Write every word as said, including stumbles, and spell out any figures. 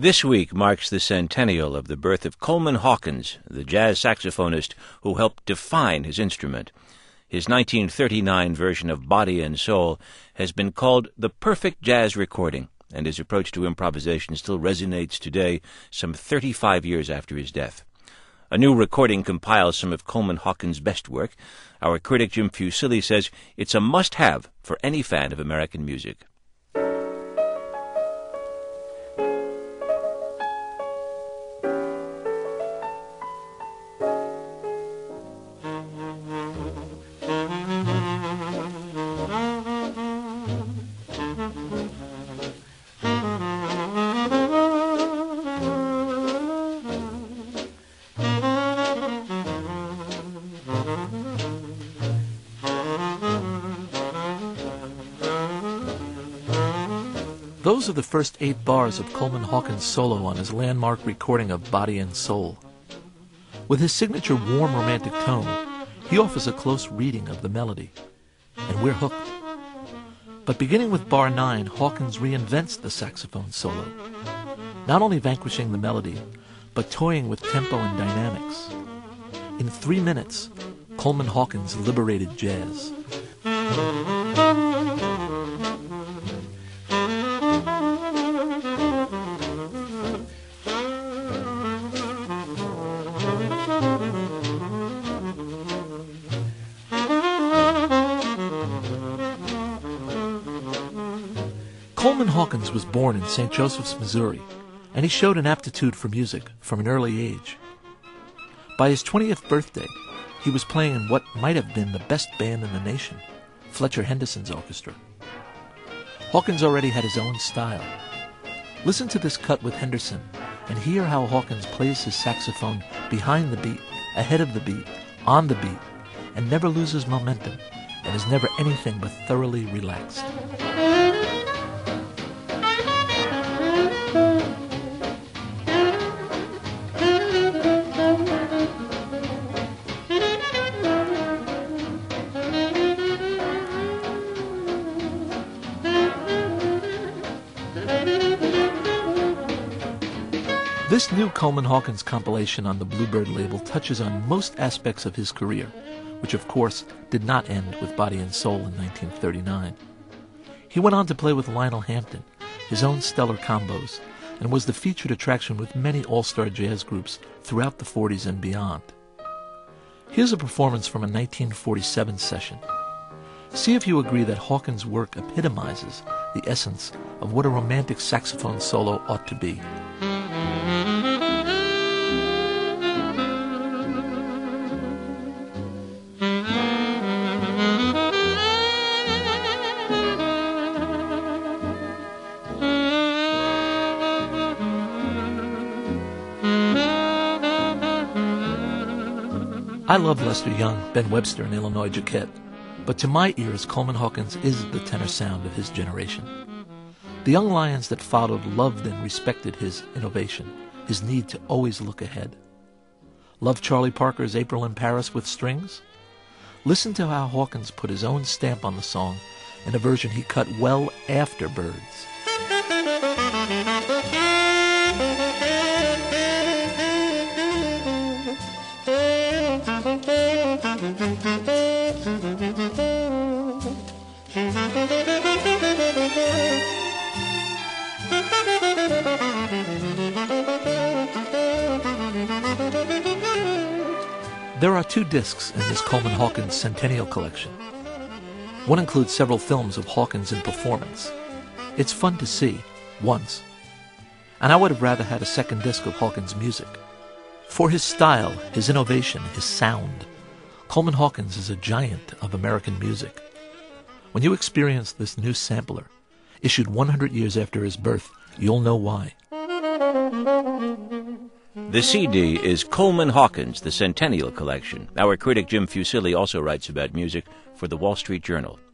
This week marks the centennial of the birth of Coleman Hawkins, the jazz saxophonist who helped define his instrument. His nineteen thirty-nine version of Body and Soul has been called the perfect jazz recording, and his approach to improvisation still resonates today, some thirty-five years after his death. A new recording compiles some of Coleman Hawkins' best work. Our critic Jim Fusilli says it's a must-have for any fan of American music. Those are the first eight bars of Coleman Hawkins' solo on his landmark recording of Body and Soul. With his signature warm romantic tone, he offers a close reading of the melody, and we're hooked. But beginning with bar nine, Hawkins reinvents the saxophone solo, not only vanquishing the melody, but toying with tempo and dynamics. In three minutes, Coleman Hawkins liberated jazz. Coleman Hawkins was born in Saint Joseph's, Missouri, and he showed an aptitude for music from an early age. By his twentieth birthday, he was playing in what might have been the best band in the nation, Fletcher Henderson's orchestra. Hawkins already had his own style. Listen to this cut with Henderson and hear how Hawkins plays his saxophone behind the beat, ahead of the beat, on the beat, and never loses momentum, and is never anything but thoroughly relaxed. This new Coleman Hawkins compilation on the Bluebird label touches on most aspects of his career, which of course did not end with Body and Soul in nineteen thirty-nine. He went on to play with Lionel Hampton, his own stellar combos, and was the featured attraction with many all-star jazz groups throughout the forties and beyond. Here's a performance from a nineteen forty-seven session. See if you agree that Hawkins' work epitomizes the essence of what a romantic saxophone solo ought to be. I love Lester Young, Ben Webster, and Illinois Jacquet, but to my ears, Coleman Hawkins is the tenor sound of his generation. The young lions that followed loved and respected his innovation, his need to always look ahead. Love Charlie Parker's April in Paris with strings? Listen to how Hawkins put his own stamp on the song in a version he cut well after Birds. There are two discs in this Coleman Hawkins Centennial Collection. One includes several films of Hawkins in performance. It's fun to see, once. And I would have rather had a second disc of Hawkins' music. For his style, his innovation, his sound, Coleman Hawkins is a giant of American music. When you experience this new sampler, issued one hundred years after his birth, you'll know why. The C D is Coleman Hawkins, the Centennial Collection. Our critic Jim Fusilli also writes about music for the Wall Street Journal.